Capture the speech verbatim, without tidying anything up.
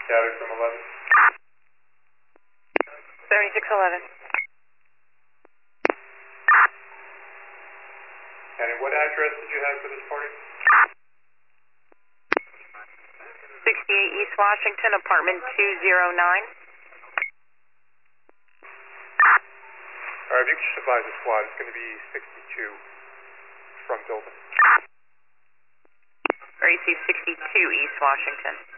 Gathered from eleven. seventy-six eleven. And what address did you have for this party? sixty-eight East Washington, apartment two oh nine. All right, if you could just advise the squad, it's going to be sixty-two front building. R A C sixty-two East Washington.